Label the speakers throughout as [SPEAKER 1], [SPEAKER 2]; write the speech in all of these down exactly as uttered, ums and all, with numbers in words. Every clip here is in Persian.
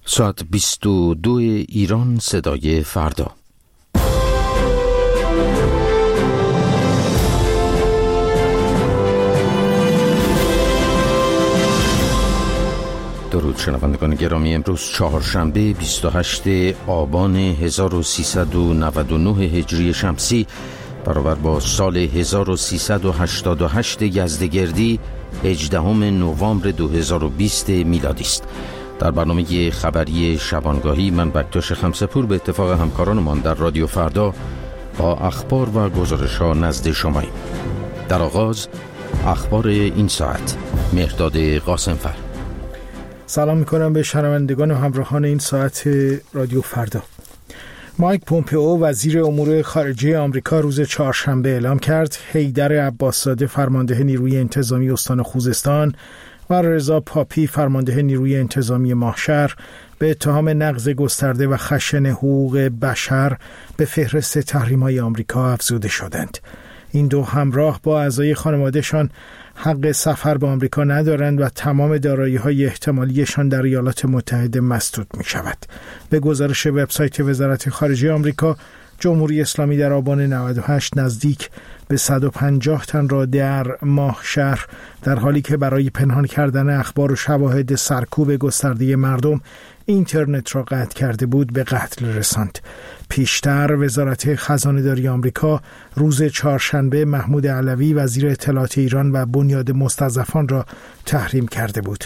[SPEAKER 1] ساعت بیست و دو ایران، صدای فردا. درود شنوندگان گرامی، امروز چهارشنبه بیست و هشتم آبان هزار و سیصد و نود و نه هجری شمسی برابر با سال هزار و سیصد و هشتاد و هشت یزدگردی هجدهم نوامبر دو هزار و بیست میلادی است. در برنامه خبری شبانگاهی من بکتاش خمسپور به اتفاق همکارانمان در رادیو فردا با اخبار و گزارش‌ها نزد شماییم. در آغاز اخبار این ساعت. مهرداد قاسمفر.
[SPEAKER 2] سلام میکنم به شنوندگان و همراهان این ساعت رادیو فردا. مایک پومپئو وزیر امور خارجه آمریکا روز چهارشنبه اعلام کرد حیدر عباس‌زاده فرمانده نیروی انتظامی استان خوزستان و رضا پاپی فرمانده نیروی انتظامی ماهشهر به اتهام نقض گسترده و خشن حقوق بشر به فهرست تحریم‌های آمریکا افزوده شدند. این دو همراه با اعضای خانوادهشان حق سفر به آمریکا ندارند و تمام دارایی‌های احتمالیشان در ایالات متحده مسدود می‌شود. به گزارش وبسایت وزارت خارجه آمریکا، جمهوری اسلامی در آبان نود و هشت نزدیک به صد و پنجاه تن را در ماهشهر در حالی که برای پنهان کردن اخبار و شواهد سرکوب گسترده مردم اینترنت را قطع کرده بود به قتل رساند. پیشتر وزارت خزانه‌داری آمریکا روز چهارشنبه محمود علوی وزیر اطلاعات ایران و بنیاد مستضعفان را تحریم کرده بود.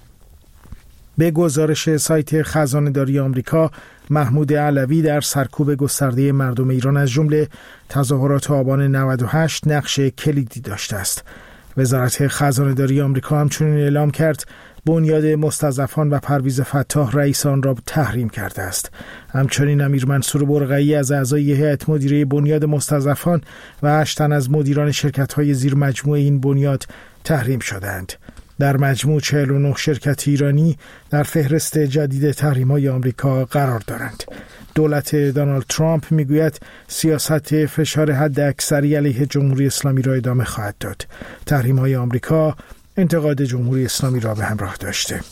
[SPEAKER 2] به گزارش سایت خزانه‌داری آمریکا، محمود علوی در سرکوب گسترده مردم ایران از جمله تظاهرات آبان نود و هشت نقش کلیدی داشته است. وزارت خزانه‌داری آمریکا همچنین اعلام کرد بنیاد مستضعفان و پرویز فتاح رئیس آن را تحریم کرده است. همچنین امیر منصور برقعی از اعضای هیئت مدیره بنیاد مستضعفان و هشت تن از مدیران شرکت‌های زیر مجموعه این بنیاد تحریم شدند. در مجموع چهل و نه شرکت ایرانی در فهرست جدید تحریم‌های آمریکا قرار دارند. دولت دونالد ترامپ میگوید سیاست فشار حد اکثری علیه جمهوری اسلامی را ادامه خواهد داد. تحریم‌های آمریکا انتقاد جمهوری اسلامی را به همراه داشته.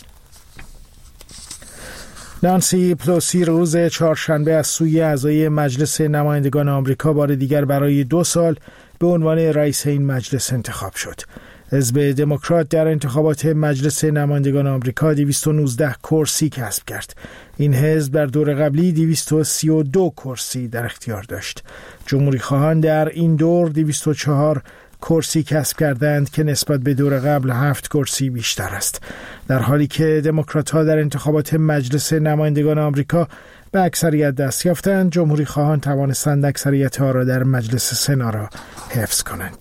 [SPEAKER 2] نانسی پلوسی روز چهارشنبه از سوی اعضای مجلس نمایندگان آمریکا بار دیگر برای دو سال به عنوان رئیس این مجلس انتخاب شد. حزب دموکرات در انتخابات مجلس نمایندگان آمریکا دویست و نوزده کرسی کسب کرد. این حزب در دور قبلی دویست و سی و دو کرسی در اختیار داشت. جمهوری خواهان در این دور دویست و چهار کرسی کسب کردند که نسبت به دور قبل هفت کرسی بیشتر است. در حالی که دموکرات‌ها در انتخابات مجلس نمایندگان آمریکا به اکثریت دست یافتند، جمهوری خواهان توانستند اکثریت ها را در مجلس سنا را حفظ کنند.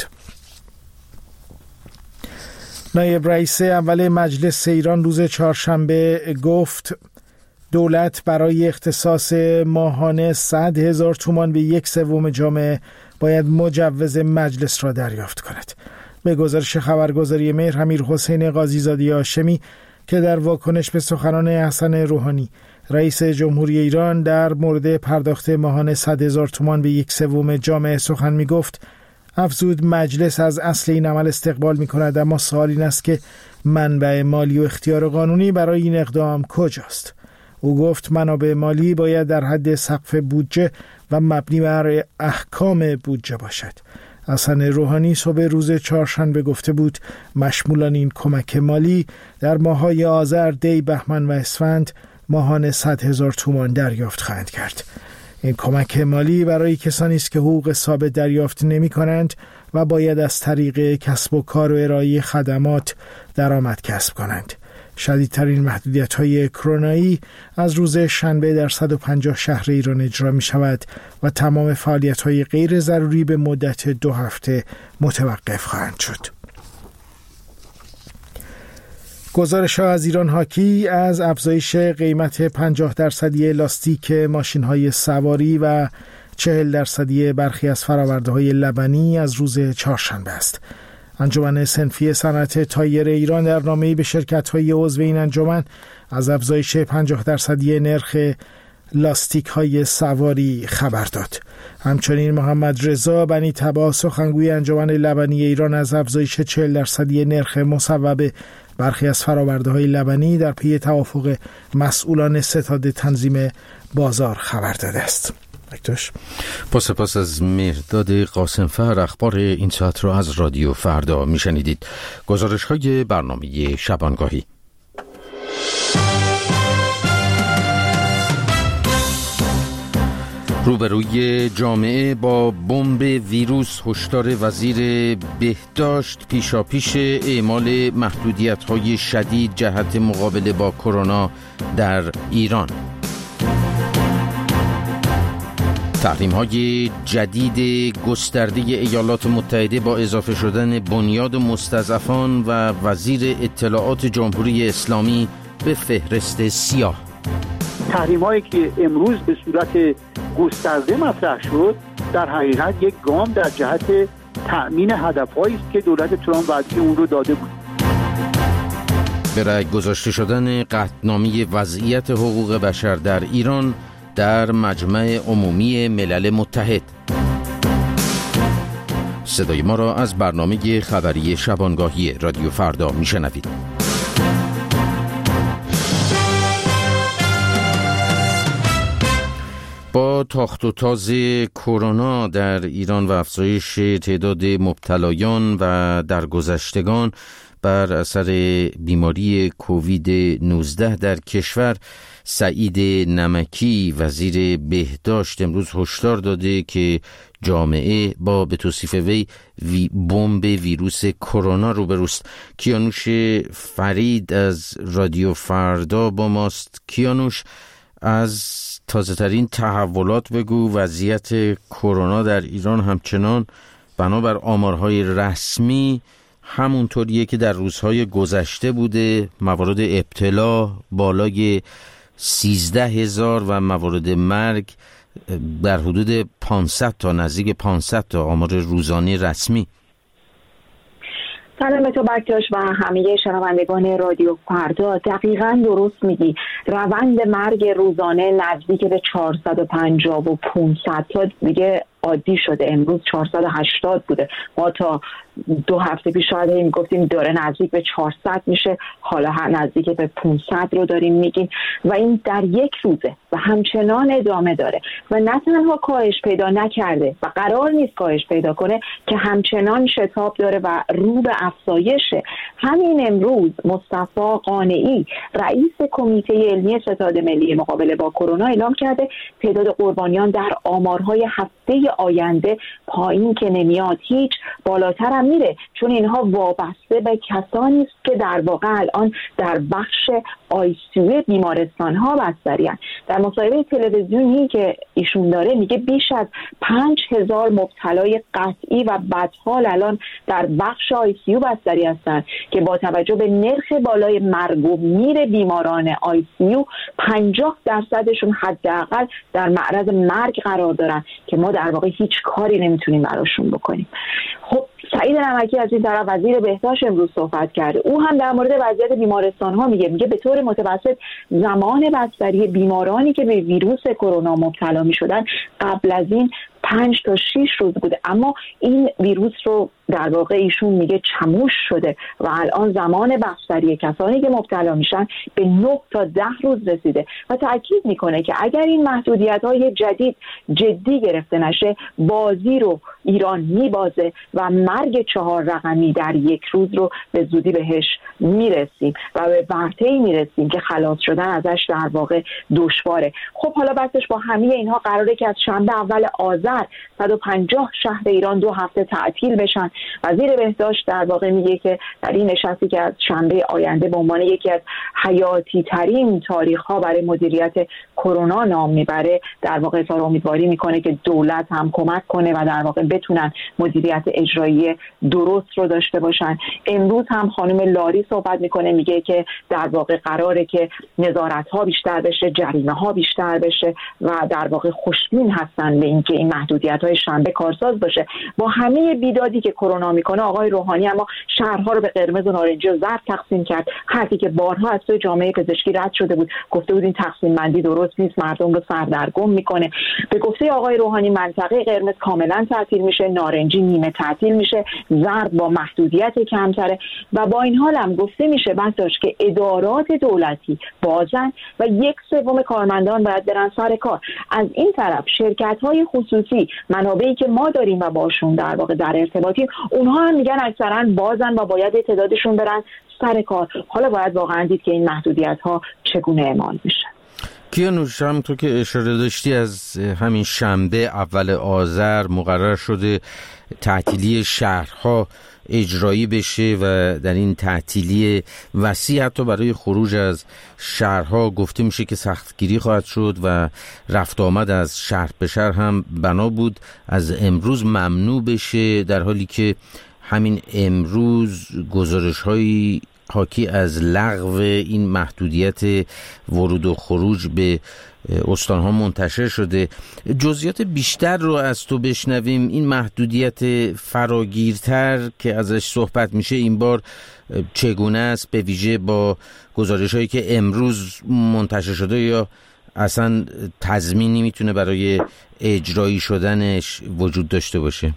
[SPEAKER 2] نایب رئیس اول مجلس ایران روز چهارشنبه گفت دولت برای اختصاص ماهانه صد هزار تومان به یک سوم جامعه باید مجوز مجلس را دریافت کند. به گزارش خبرگزاری مهر، امیر حسین قاضی‌زاده هاشمی که در واکنش به سخنان حسن روحانی رئیس جمهوری ایران در مورد پرداخت ماهانه صد هزار تومان به یک سوم جامعه سخن می گفت، افزود مجلس از اصل این عمل استقبال می کند، اما سوال این است که منبع مالی و اختیار قانونی برای این اقدام کجاست؟ او گفت منابع مالی باید در حد سقف بودجه و مبنی بر احکام بودجه باشد. حسن روحانی صبح روز چهارشنبه گفته بود مشمولان این کمک مالی در ماه‌های آذر، دی، بهمن و اسفند ماهانه صد هزار تومان دریافت خواهند کرد. این کمک مالی برای کسانی است که حقوق ثابت دریافت نمی کنند و باید از طریق کسب و کار و ارائه خدمات درآمد کسب کنند. شدیدترین محدودیت‌های کرونایی از روز شنبه در صد و پنجاه شهر ایران اجرا می شود و تمام فعالیت‌های غیر ضروری به مدت دو هفته متوقف خواهند شد. گزارش‌ها از ایران حاکی از افزایش قیمت پنجاه درصدی لاستیک ماشین‌های سواری و چهل درصدی برخی از فرآورده‌های لبنی از روز چهارشنبه است. انجمن صنفی صنعت تایر ایران در نامه‌ای به شرکت‌های عضو این انجمن از افزایش پنجاه درصدی نرخ لاستیک‌های سواری خبر داد. همچنین محمد رضا بنی تبا سخنگوی انجمن لبنی ایران از افزایش چهل درصدی نرخ مصوب برخی از فرآورده‌های لبنی در پی توافق مسئولان ستاد تنظیم بازار خبر داده است. اکتوش
[SPEAKER 1] با سپاس از مهرداد قاسمفر. اخبار این ساعت را از رادیو فردا میشنیدید. گزارش های برنامه شبانگاهی. روبروی جامعه با بمب ویروس، هشدار وزیر بهداشت پیشاپیش اعمال محدودیت‌های شدید جهت مقابله با کرونا در ایران. تحریم‌های جدید گسترده ایالات متحده با اضافه شدن بنیاد مستضعفان و وزیر اطلاعات جمهوری اسلامی به فهرست سیاه.
[SPEAKER 3] تحریم‌هایی که امروز به صورت گسترده مطرح شد در حقیقت یک گام در جهت تأمین هدف‌هایی است که دولت ترامپ وعده اون رو داده بود.
[SPEAKER 1] برای گذاشته شدن قطعنامه وضعیت حقوق بشر در ایران در مجمع عمومی ملل متحد. صدای ما را از برنامه خبری شبانگاهی رادیو فردا میشنوید. با تاخت و تاز کرونا در ایران و افزایش تعداد مبتلایان و درگذشتگان بر اثر بیماری کووید نوزده در کشور، سعید نمکی وزیر بهداشت امروز هشدار داده که جامعه با به توصیف وی وی بمب ویروس کرونا روبروست. کیانوش فرید از رادیو فردا با ماست. کیانوش، از تازه ترین تحولات بگو. وضعیت کرونا در ایران همچنان بنابر آمارهای رسمی همونطوریه که در روزهای گذشته بوده. موارد ابتلا بالای سیزده هزار و موارد مرگ در حدود پانصد تا، نزدیک پانصد تا آمار روزانه رسمی.
[SPEAKER 4] سلام به تو بکتاش و همه شنوندگان رادیو فردا. دقیقاً درست میگی. روند مرگ روزانه نزدیک به چهارصد و پنجاه و پانصد تا دیگه عادی شده. امروز چهارصد و هشتاد بوده. ما تا دو هفته پیش شاید این گفتیم داره نزدیک به چهارصد میشه، حالا نزدیک به پانصد رو داریم میگیم و این در یک روزه و همچنان ادامه داره و نه تنها کاهش پیدا نکرده و قرار نیست کاهش پیدا کنه که همچنان شتاب داره و رو به افزایشه. همین امروز مصطفی قانعی رئیس کمیته علمی ستاد ملی مقابله با کرونا اعلام کرده تعداد قربانیان در آمارهای هفته آینده پایین که نمیاد، هیچ بالاتر هم میره، چون اینها وابسته به کسانی است که در واقع الان در بخش آی سی یو بیمارستان ها بستری هستند. در مصاحبه تلویزیونی که ایشون داره میگه بیش از پنج هزار مبتلای قطعی و بدحال الان در بخش آی سی یو بستری هستند که با توجه به نرخ بالای مرگ و میر بیماران آی سی یو پنجاه درصدشون حداقل در معرض مرگ قرار دارن که ما در واقع هیچ کاری نمیتونیم براشون بکنیم. خب سعید نمکی از این طرف وزیر بهداشت امروز صحبت کرده. او هم در مورد وضعیت بیمارستان ها میگه میگه به طور متوسط زمان بستری بیمارانی که به ویروس کرونا مبتلا میشدن قبل از این پنج تا شش روز بوده، اما این ویروس رو در واقع ایشون میگه چموش شده و الان زمان بستری کسانی که مبتلا میشن به نه تا ده روز رسیده و تاکید میکنه که اگر این محدودیت‌های جدید جدی گرفته نشه بازی رو ایران میبازه و مرگ چهار رقمی در یک روز رو به زودی بهش میرسیم و به ورطه‌ای میرسیم که خلاص شدن ازش در واقع دشواره. خب حالا بسش با همه اینها قراره که از شنبه اول آذر صد و پنجاه شهر ایران دو هفته تعطیل بشن. وزیر بهداشت در واقع میگه که در این نشستی که از شنبه آینده به عنوان یکی از حیاتی ترین تاریخ ها برای مدیریت کرونا نام میبره، در واقع اظهار امیدواری میکنه که دولت هم کمک کنه و در واقع بتونن مدیریت اجرایی درست رو داشته باشن. امروز هم خانم لاری صحبت میکنه، میگه که در واقع قراره که نظارت ها بیشتر بشه، جریمه ها بیشتر بشه و در واقع خوشبین هستن به اینکه این محدودیت‌های شنبه کارساز باشه. با همه بیدادی که کرونا میکنه آقای روحانی اما شهرها رو به قرمز و نارنجی و زرد تقسیم کرد، حرفی که بارها از سوی جامعه پزشکی رد شده بود. گفته بود این تقسیم بندی درست نیست، مردم رو سردرگم میکنه. به گفته آقای روحانی منطقه قرمز کاملا تعطیل میشه، نارنجی نیمه تعطیل میشه، زرد با محدودیت کمتره. و با این حال هم گفته میشه بساش که ادارات دولتی بازن و یک سوم کارمندان باید برن سر کار. از این طرف شرکت‌های خصوصی، منابعی که ما داریم و باشون در واقع در ارتباطی، اونها هم میگن اکثرا بازن و باید تعدادشون برن سر کار. حالا باید واقعا دید که این محدودیت‌ها چگونه اعمال میشه.
[SPEAKER 1] کیانوش، همونطور که اشاره داشتی از همین شنبه اول آذر مقرر شده تعطیلی شهرها اجرایی بشه و در این تعطیلی وسیع حتی برای خروج از شهرها گفته میشه که سختگیری خواهد شد و رفت آمد از شهر به شهر هم بنا بود از امروز ممنوع بشه، در حالی که همین امروز گزارش هایی حاکی از لغو این محدودیت ورود و خروج به استانها منتشر شده. جزئیات بیشتر رو از تو بشنویم. این محدودیت فراگیرتر که ازش صحبت میشه این بار چگونه است، به ویژه با گزارش هایی که امروز منتشر شده، یا اصلا تضمینی میتونه برای اجرایی شدنش وجود داشته باشه؟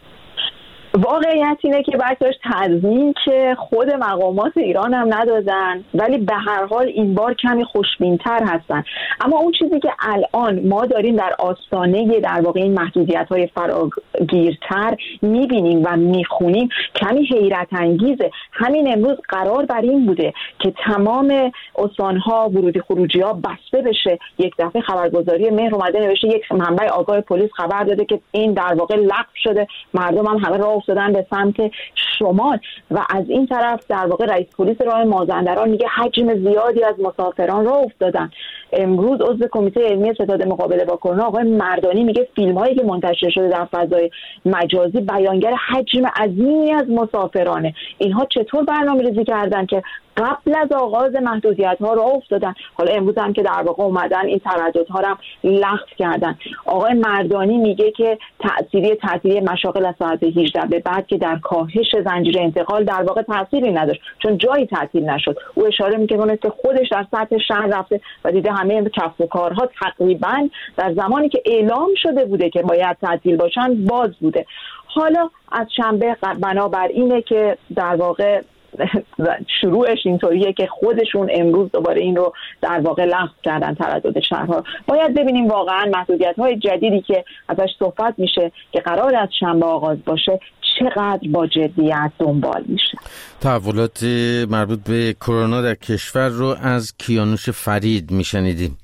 [SPEAKER 4] واقعیت اینه که بچه‌اش تضمین که خود مقامات ایران هم ندادن، ولی به هر حال این بار کمی خوشبین‌تر هستن. اما اون چیزی که الان ما داریم در آستانه در واقع این محدودیت‌های فراگیرتر می‌بینیم و می‌خونیم کمی حیرت انگیزه. همین امروز قرار بر این بوده که تمام استان‌ها ورودی خروجی‌ها بسته بشه. یک دفعه خبرگزاری مهر اومده نوشته یک منبع آگاه پلیس خبر داده که این در واقع لغو شده، مردم هم همه راه افتادن به سمت شمال. و از این طرف در واقع رئیس پلیس راه مازندران میگه حجم زیادی از مسافران راه افتادن. امروز عضو کمیته علمی ستاد مقابله با کرونا آقای مردانی میگه فیلم هایی که منتشر شده در فضای مجازی بیانگر حجم عظیمی از مسافرانه. اینها چطور برنامه‌ریزی کردن که قبل از آغاز محدودیت ها راه افتادن؟ حالا امروز هم که در واقع اومدن این ترددها رو هم لغو کردن. آقای مردانی میگه که تأثیری تعطیلی مشاغل از ساعت هجده به بعد که در کاهش زنجیره انتقال در واقع تأثیری نداشت، چون جایی تعطیل نشد. او اشاره میکنه که خودش در سطح شهر رفته و دیده همه کسب و کارها تقریبا در زمانی که اعلام شده بوده که باید تعطیل باشن باز بوده. حالا از شنبه بنابر اینه که در واقع شروعش اینطوریه که خودشون امروز دوباره این رو در واقع لغو کردن، تردد شهرها. باید ببینیم واقعا محدودیت‌های جدیدی که ازش صحبت میشه که قرار از شنبه آغاز باشه چقدر با جدیت دنبال میشه.
[SPEAKER 1] تحولات مربوط به کرونا در کشور رو از کیانوش فرید میشنیدیم.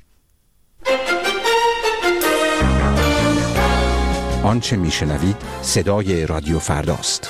[SPEAKER 5] آنچه میشنوید صدای رادیو فرداست.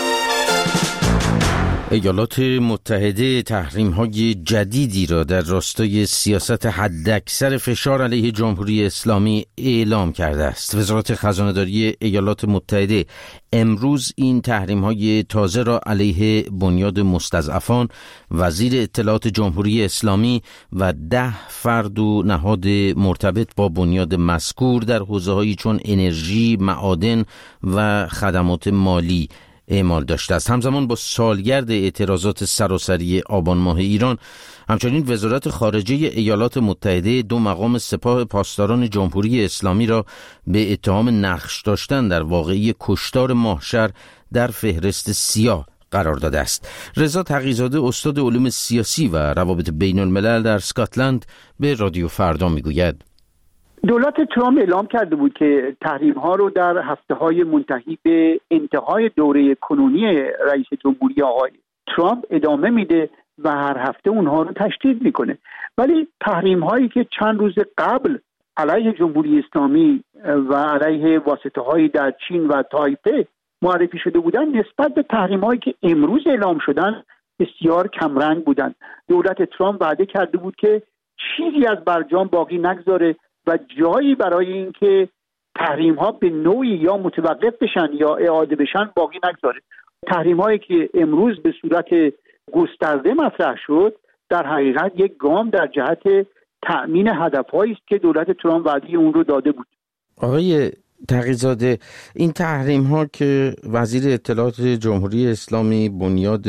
[SPEAKER 1] ایالات متحده تحریم‌های جدیدی را در راستای سیاست حداکثر فشار علیه جمهوری اسلامی اعلام کرده است. وزارت خزانه‌داری ایالات متحده امروز این تحریم‌های تازه را علیه بنیاد مستضعفان، وزیر اطلاعات جمهوری اسلامی و ده فرد و نهاد مرتبط با بنیاد مذکور در حوزه‌هایی چون انرژی، معادن و خدمات مالی اعمال داشته است. همزمان با سالگرد اعتراضات سراسری آبان ماه ایران، همچنین وزارت خارجه ایالات متحده دو مقام سپاه پاسداران جمهوری اسلامی را به اتهام نقش داشتن در واقعه کشتار ماهشر در فهرست سیاه قرار داده است. رضا تقی‌زاده استاد علوم سیاسی و روابط بین الملل در اسکاتلند به رادیو فردا میگوید
[SPEAKER 3] دولت ترامپ اعلام کرده بود که تحریم ها رو در هفته های منتهی به انتهای دوره کنونی رئیس جمهوری آقای ترامپ ادامه میده و هر هفته اونها رو تشدید میکنه. ولی تحریم هایی که چند روز قبل علیه جمهوری اسلامی و علیه واسطه هایی در چین و تایپه معرفی شده بودن، نسبت به تحریم هایی که امروز اعلام شدن بسیار کمرنگ بودن. دولت ترامپ وعده کرده بود که چیزی از برجام باقی نگذاره و جایی برای اینکه تحریم ها به نوعی یا متوقف بشن یا اعاده بشن باقی نگذاره. تحریم هایی که امروز به صورت گسترده مطرح شد در حقیقت یک گام در جهت تأمین هدفهایی است که دولت ترامپ وعده اون رو داده بود.
[SPEAKER 1] آقای تقی‌زاده، این تحریم ها که وزیر اطلاعات جمهوری اسلامی بنیاد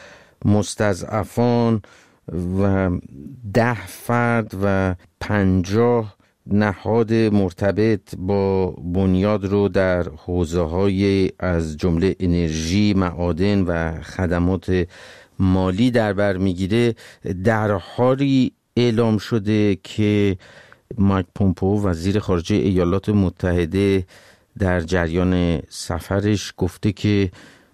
[SPEAKER 1] مستضعفان و ده فرد و پنجاه نهاد مرتبط با بنیاد رو در حوزه‌های از جمله انرژی، معادن و خدمات مالی در بر میگیره، در حالی اعلام شده که مایک پومپئو وزیر خارجه ایالات متحده در جریان سفرش گفته که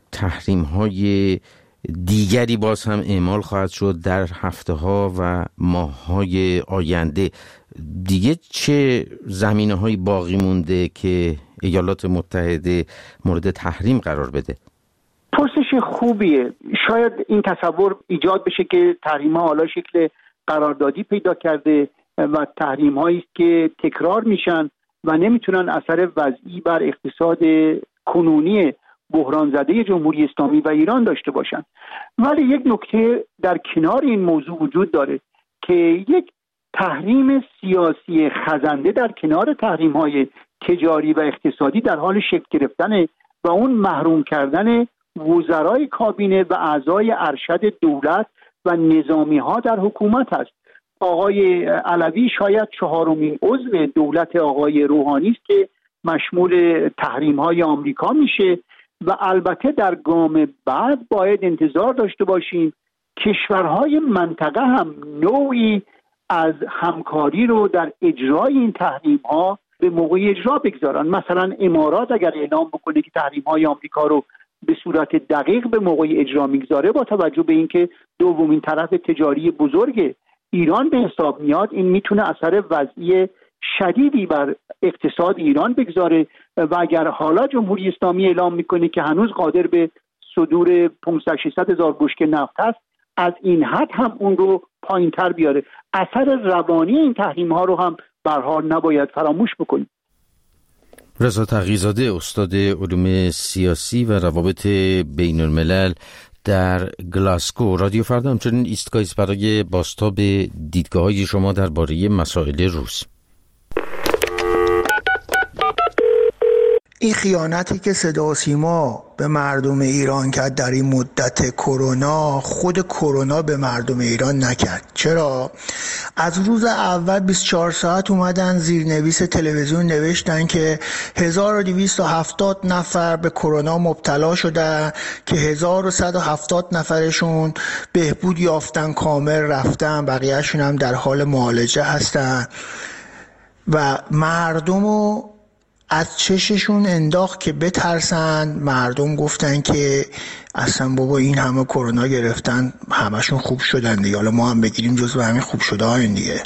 [SPEAKER 1] تحریم‌های دیگری باز هم اعمال خواهد شد در هفته‌ها و ماه‌های آینده. دیگه چه زمینه‌هایی باقی مونده که ایالات متحده مورد تحریم قرار بده؟
[SPEAKER 3] پرسش خوبیه. شاید این تصور ایجاد بشه که تحریم‌ها حالا شکل قراردادی پیدا کرده و تحریم‌هایی است که تکرار میشن و نمیتونن اثر وضعی بر اقتصاد کنونی بحران زده جمهوری اسلامی و ایران داشته باشن. ولی یک نکته در کنار این موضوع وجود داره که یک تحریم سیاسی خزنده در کنار تحریم‌های تجاری و اقتصادی در حال شکل گرفتن و اون محروم کردن وزرای کابینه و اعضای ارشد دولت و نظامی‌ها در حکومت است. آقای علوی شاید چهارمین عضو دولت آقای روحانی است که مشمول تحریم‌های آمریکا میشه و البته در گام بعد باید انتظار داشته باشیم کشورهای منطقه هم نوعی از همکاری رو در اجرای این تحریم‌ها به موقع اجرا بگذارن. مثلا امارات اگر اعلام بکنه که تحریم‌های آمریکا رو به صورت دقیق به موقع اجرا میگذاره، با توجه به اینکه دومین طرف تجاری بزرگ ایران به حساب میاد، این میتونه اثر وضعی شدیدی بر اقتصاد ایران بگذاره و اگر حالا جمهوری اسلامی اعلام میکنه که هنوز قادر به صدور پانصد ششصد هزار بشکه نفت هست، از این حد هم اون رو پایین‌تر بیاره. اثر روانی این تحریم ها رو هم به هر حال نباید فراموش بکنیم.
[SPEAKER 1] رضا تقی‌زاده، استاد علوم سیاسی و روابط بین الملل در گلاسگو. رادیو فردا همچنین ایستگاهی است برای بازتاب دیدگاه‌های شما درباره مسائل روز.
[SPEAKER 6] این خیانتی که صدا و سیما به مردم ایران کرد در این مدت کرونا، خود کرونا به مردم ایران نکرد. چرا؟ از روز اول بیست و چهار ساعت اومدن زیرنویس تلویزیون نوشتن که هزار و دویست و هفتاد نفر به کرونا مبتلا شدن که هزار و صد و هفتاد نفرشون بهبود یافتن، کامل رفتن، بقیهشون هم در حال معالجه هستن و مردمو از چششون انداخت که بترسن. مردم گفتن که اصلا بابا این همه کرونا گرفتن همشون خوب شدن دیگه، حالا ما هم بگیریم جزو همین خوب شده ها این دیگه.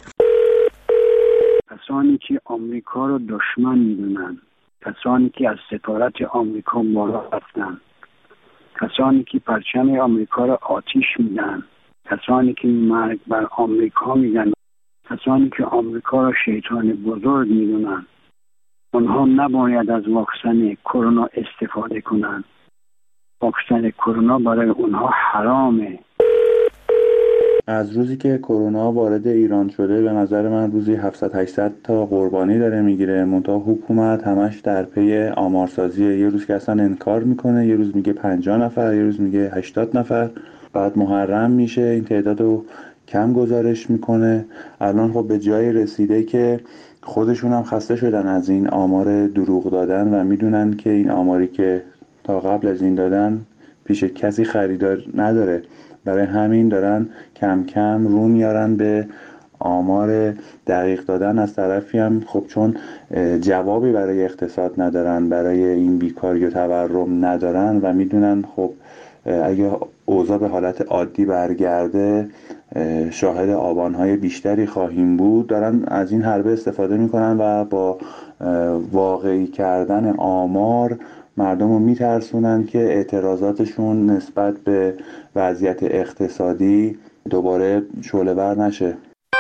[SPEAKER 7] کسانی که آمریکا رو دشمن میدونن، کسانی که از سفارت آمریکا بالا رفتن، کسانی که پرچم آمریکا رو آتیش میدن، کسانی که مرگ بر آمریکا میگن، کسانی که آمریکا رو شیطان بزرگ میدونن، اونها نباید از واکسن کرونا استفاده کنند. واکسن کرونا برای اونها حرامه.
[SPEAKER 8] از روزی که کرونا وارد ایران شده به نظر من روزی هفتصد هشتصد تا قربانی داره میگیره. منتها حکومت همش در پی آمارسازیه. یه روز که اصلا انکار میکنه، یه روز میگه پنجاه نفر، یه روز میگه هشتاد نفر، بعد محرم میشه این تعداد رو کم گزارش میکنه. الان خب به جایی رسیده که خودشون هم خسته شدن از این آمار دروغ دادن و میدونن که این آماری که تا قبل از این دادن پیش کسی خریدار نداره. برای همین دارن کم کم رو میارن به آمار دقیق دادن. از طرفی هم خب چون جوابی برای اقتصاد ندارن، برای این بیکاری و تورم ندارن و میدونن خب اگه اوضاع به حالت عادی برگرده شاهد آبانهای بیشتری خواهیم بود، دارن از این حربه استفاده میکنن و با واقعی کردن آمار مردم رو میترسونن که اعتراضاتشون نسبت به وضعیت اقتصادی دوباره شعله‌ور نشه.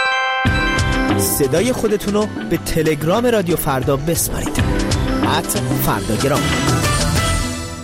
[SPEAKER 9] صدای خودتونو به تلگرام رادیو فردا بسپارید. ات فرداگرام.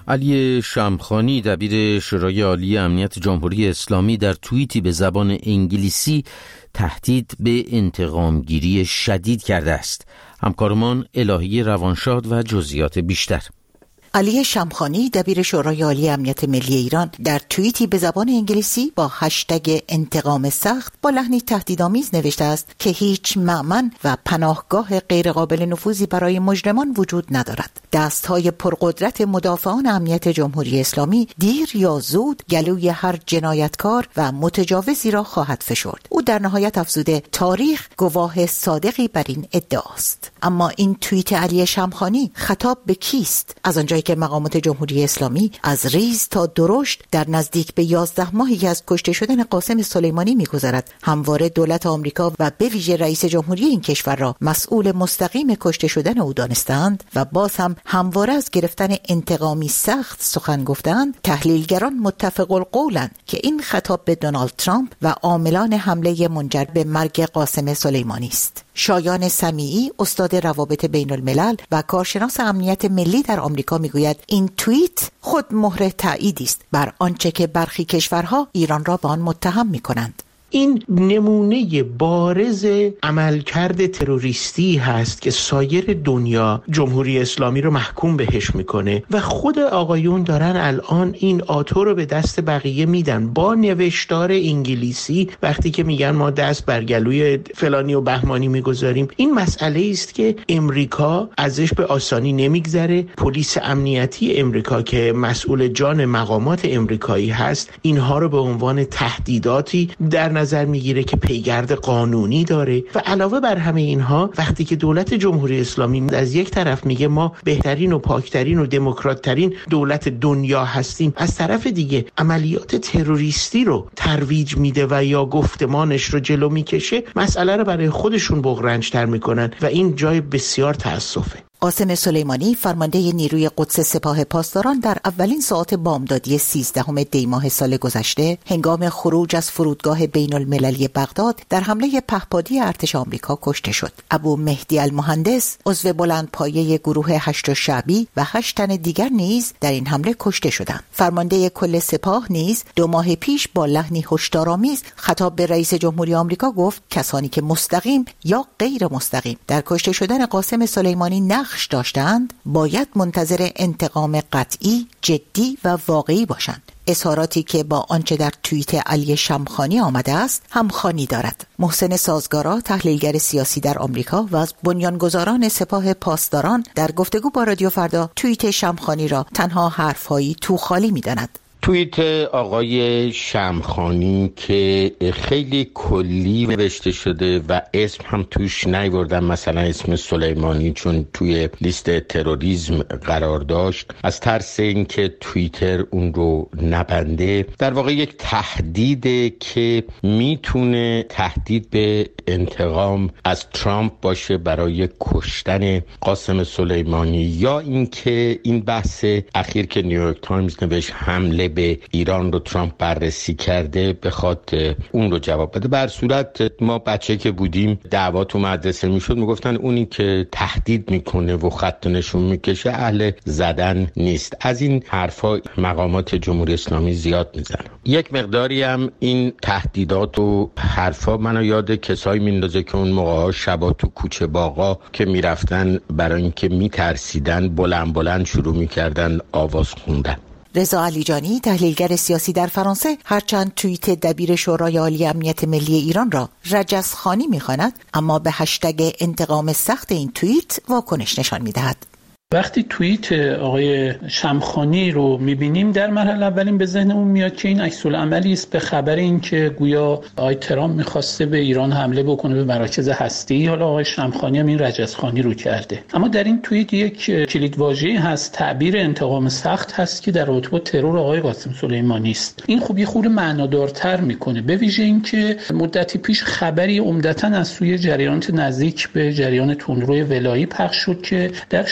[SPEAKER 1] علی شمخانی دبیر شورای عالی امنیت جمهوری اسلامی در توییتی به زبان انگلیسی تهدید به انتقامگیری شدید کرده است. همکارمان الهی روانشاد و جزئیات بیشتر.
[SPEAKER 9] علی شمخانی دبیر شورای عالی امنیت ملی ایران در توییتی به زبان انگلیسی با هشتگ انتقام سخت با لحنی تهدیدآمیز نوشته است که هیچ مأمن و پناهگاه غیرقابل نفوذی برای مجرمان وجود ندارد. دستهای پرقدرت مدافعان امنیت جمهوری اسلامی دیر یا زود گلوی هر جنایتکار و متجاوزی را خواهد فشرد. او در نهایت افزوده تاریخ گواه صادقی بر این ادعاست. اما این توییت علی شمخانی خطاب به کیست؟ از آنجایی که مقامات جمهوری اسلامی از ریز تا درشت در نزدیک به یازده ماهی از کشته شدن قاسم سلیمانی می‌گذرد، همواره دولت آمریکا و به ویژه رئیس جمهوری این کشور را مسئول مستقیم کشته شدن او دانستند و باز هم همواره از گرفتن انتقامی سخت سخن گفتند، تحلیلگران متفق القولند که این خطاب به دونالد ترامپ و عاملان حمله منجر به مرگ قاسم سلیمانی است. شایان سمیعی، استاد روابط بین الملل و کارشناس امنیت ملی در آمریکا میگوید این توییت خود مهر تأییدی است بر آنچه که برخی کشورها ایران را به آن متهم میکنند.
[SPEAKER 10] این نمونه بارز عملکرد تروریستی هست که سایر دنیا جمهوری اسلامی رو محکوم بهش میکنه و خود آقایون دارن الان این آتو رو به دست بقیه میدن با نوشتار انگلیسی وقتی که میگن ما دست بر گلوی فلانی و بهمانی میگذاریم. این مسئله است که امریکا ازش به آسانی نمیگذره. پلیس امنیتی امریکا که مسئول جان مقامات امریکایی هست اینها رو به عنوان تهدیداتی در نظر میگیره که پیگرد قانونی داره و علاوه بر همه اینها وقتی که دولت جمهوری اسلامی از یک طرف میگه ما بهترین و پاکترین و دموکراتترین دولت دنیا هستیم، از طرف دیگه عملیات تروریستی رو ترویج میده و یا گفتمانش رو جلو میکشه، مسئله رو برای خودشون بغرنج‌تر میکنن و این جای بسیار تأسفه.
[SPEAKER 9] قاسم سلیمانی فرمانده نیروی قدس سپاه پاسداران در اولین ساعات بامدادی سیزدهم دی ماه سال گذشته هنگام خروج از فرودگاه بین المللی بغداد در حمله پهپادی ارتش آمریکا کشته شد. ابو مهدی المهندس عضو بلندپایه گروه هشت شعبی و هشت تن دیگر نیز در این حمله کشته شدند. فرمانده کل سپاه نیز دو ماه پیش با لحنی هشدارآمیز خطاب به رئیس جمهوری آمریکا گفت کسانی که مستقیم یا غیر مستقیم در کشته شدن قاسم سلیمانی نقش داشتند باید منتظر انتقام قطعی، جدی و واقعی باشند. اظهاراتی که با آنچه در توییت علی شمخانی آمده است همخوانی دارد. محسن سازگارا، تحلیلگر سیاسی در آمریکا و از بنیانگذاران سپاه پاسداران، در گفتگو با رادیو فردا توییت شمخانی را تنها حرف‌هایی تو خالی می‌داند.
[SPEAKER 11] توییت آقای شمخانی که خیلی کلی نوشته شده و اسم هم توش نیوردن، مثلا اسم سلیمانی چون توی لیست تروریسم قرار داشت، از ترس اینکه توییتر اون رو نبنده. در واقع یک تهدیده که میتونه تهدید به انتقام از ترامپ باشه برای کشتن قاسم سلیمانی، یا اینکه این بحث اخیر که نیویورک تایمز نوشت حمله به ایران رو ترامپ بررسی کرده بخواد اون رو جواب بده. بر صورت ما بچه که بودیم دعوا تو مدرسه میشد میگفتن اونی که تهدید میکنه و خط نشون میکشه اهل زدن نیست. از این حرفا مقامات جمهوری اسلامی زیاد میزنن. یک مقداری هم این تهدیدات و حرفا منو یاد کسایی میندازه که اون موقع‌ها شبا تو کوچه باغا که میرفتن برای اینکه میترسیدن بلند بلند شروع میکردن آواز خوندن.
[SPEAKER 9] رضا علیجانی، تحلیلگر سیاسی در فرانسه، هرچند توییت دبیر شورای عالی امنیت ملی ایران را رجزخوانی می‌خواند، اما به هشتگ انتقام سخت این توییت واکنش نشان می‌دهد.
[SPEAKER 12] وقتی توییت آقای شمخانی رو میبینیم در مرحله اولین به ذهنمون میاد که این عکس العملی است به خبر این که گویا آقای ترامپ میخواسته به ایران حمله بکنه به مراکز هستی، حالا آقای شمخانی هم این رجزخوانی رو کرده. اما در این توییت یک کلیدواژه‌ای هست، تعبیر انتقام سخت هست که در رابطه با ترور آقای قاسم سلیمانی است. این خوب یه خورده معنادارتر میکنه، به ویژه اینکه مدتی پیش خبری عمدتاً از سوی جریانات نزدیک به جریان تندروی ولایی پخش شد که در شورای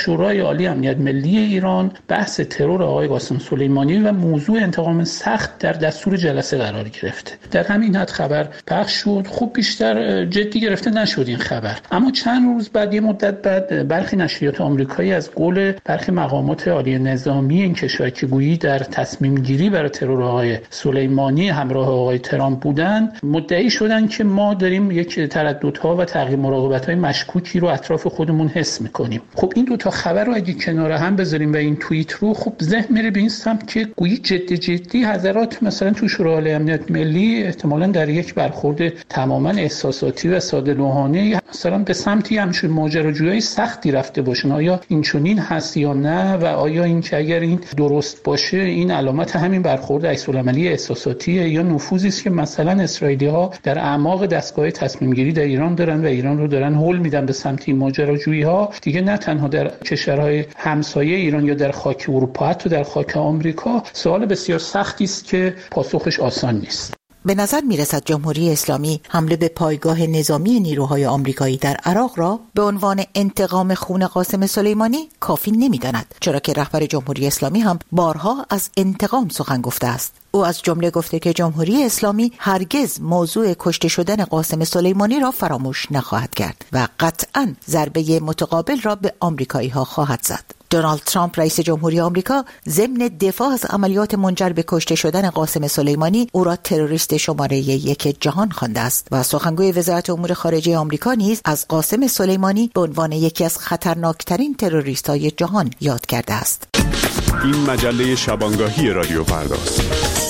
[SPEAKER 12] عالی امنیت ملی ایران بحث ترور آقای قاسم سلیمانی و موضوع انتقام سخت در دستور جلسه قرار گرفته. در همین حد خبر پخش شد. خوب بیشتر جدی گرفته نشد این خبر، اما چند روز بعد، یه مدت بعد، برخی نشریات آمریکایی از قول برخی مقامات عالی نظامی این کشور که گویی در تصمیم گیری برای ترور آقای سلیمانی همراه آقای ترامپ بودن، مدعی شدن که ما داریم یک ترددها و تغییر مراقبت‌های مشکوکی رو اطراف خودمون حس می‌کنیم. خب این دو تا خبر رو اگه کنار هم بذاریم و این توییت رو، خب ذهن میره به این سمت که گویی جدی جدی حضرات مثلا تو شورای امنیت ملی احتمالاً در یک برخورد تماماً احساساتی و ساده‌لوحانه مثلا به سمتی همچون ماجراجویی سختی رفته باشن. آیا این چنین هست یا نه؟ و آیا این که اگر این درست باشه این علامت همین برخورد عکس‌العملی احساساتیه یا نفوذی است که مثلا اسرائیلی‌ها در اعماق دستگاه تصمیم گیری در ایران دارن و ایران رو دارن هول میدن به سمت این ماجراجویی‌ها، دیگه نه تنها در کشورهای همسایه ایران یا در خاک اروپا، حتی در خاک آمریکا. سوال بسیار سختی است که پاسخش آسان نیست.
[SPEAKER 9] به نظر می رسد جمهوری اسلامی حمله به پایگاه نظامی نیروهای آمریکایی در عراق را به عنوان انتقام خون قاسم سلیمانی کافی نمی داند، چرا که رهبر جمهوری اسلامی هم بارها از انتقام سخن گفته است. او از جمله گفته که جمهوری اسلامی هرگز موضوع کشته شدن قاسم سلیمانی را فراموش نخواهد کرد و قطعاً ضربه متقابل را به آمریکایی ها خواهد زد. دونالد ترامپ رئیس جمهوری آمریکا ضمن دفاع از عملیات منجر به کشته شدن قاسم سلیمانی او را تروریست شماره یک جهان خوانده است و سخنگوی وزارت امور خارجه آمریکا نیز از قاسم سلیمانی به عنوان یکی از خطرناکترین تروریست‌های جهان یاد کرده است.
[SPEAKER 13] این مجله شبانگاهی رادیو فرداست.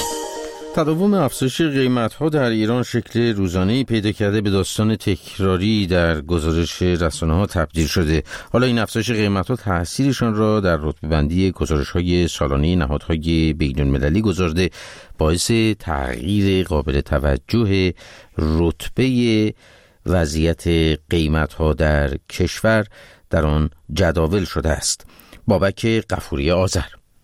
[SPEAKER 1] تداوم افزایش قیمت‌ها در ایران شکل روزانه‌ای پیدا کرده، به داستان تکراری در گزارش رسانه‌ها تبدیل شده. حالا این افزایش قیمت‌ها تأثیرشان را در رتبه‌بندی گزارش‌های سالانه نهادهای بین‌المللی گذارده، باعث تغییر قابل توجه رتبه وضعیت قیمت‌ها در کشور در آن جداول شده است. بابک غفوری آذر.